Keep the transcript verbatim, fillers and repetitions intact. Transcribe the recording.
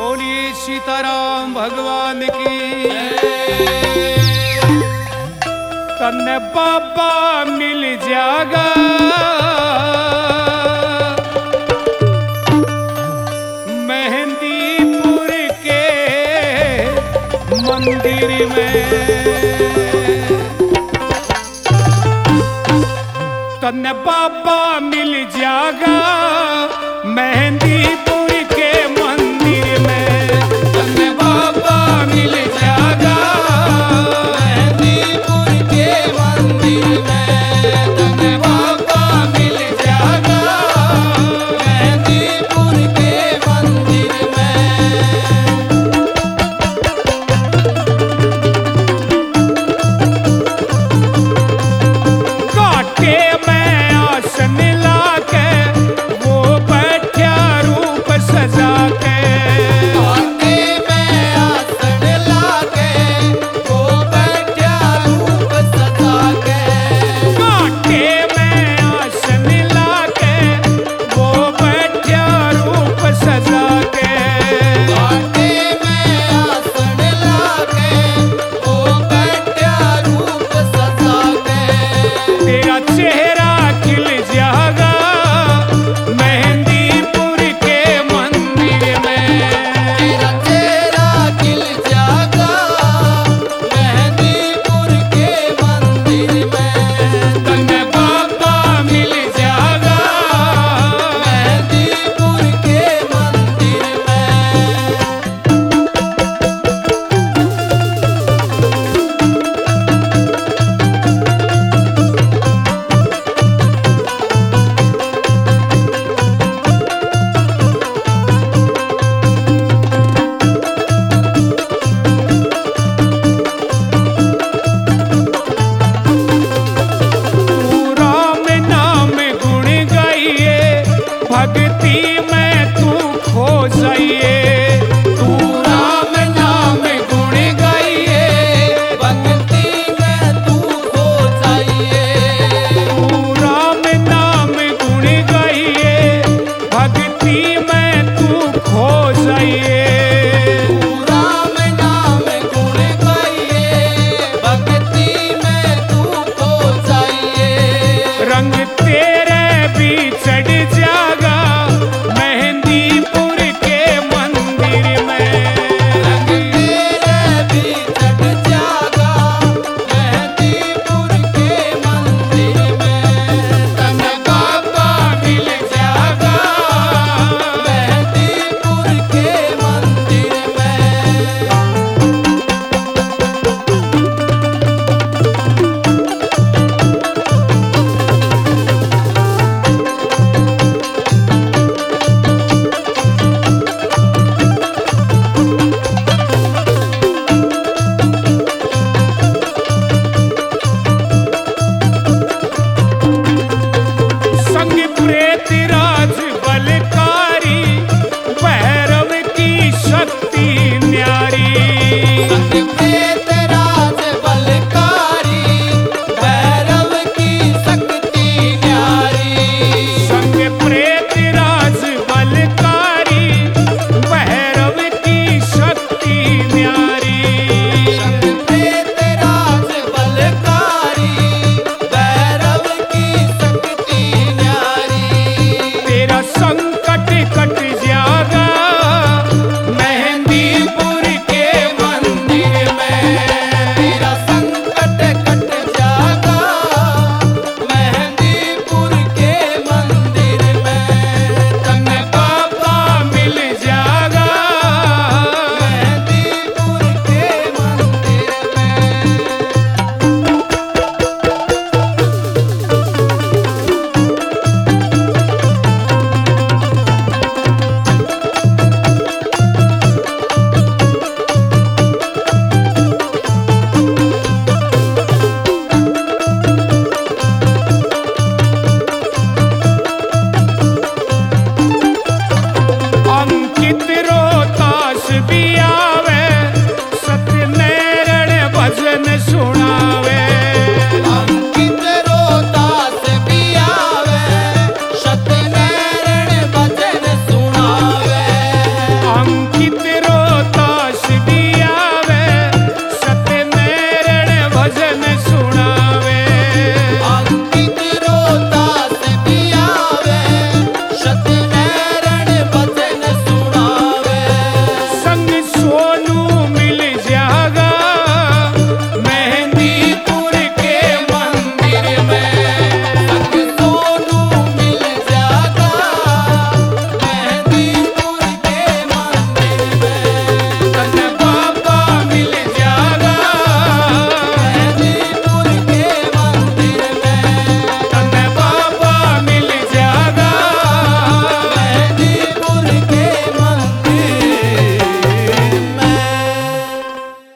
बोलिए सीताराम भगवान की। तन्ने बाबा मिल जाएगा मेहंदीपुर के मंदिर में। तन्ने बाबा मिल जाएगा मेहंदीपुर के मंदिर में। तन्ने बाबा मिल जाएगा मेहंदीपुर के मंदिर में। तन्ने बाबा मिल जाएगा मेहंदीपुर के मंदिर में। काटे में आसन लाके वो बैठा रूप सजा के। काटे में आसन लाके वो बैठा रूप सजा के। काटे में आसन लाके वो बैठा रूप सजा के। काटे में आसन लाके वो बैठा रूप सजा के। तेरा चेहरा खिल जाएगा मेहंदीपुर के मंदिर में। तेरा चेहरा खिल जाएगा मेहंदीपुर के मंदिर में। तन्ने बाबा मिल जाएगा मेहंदीपुर के मंदिर में। तू राम नाम गुण गाइए भगत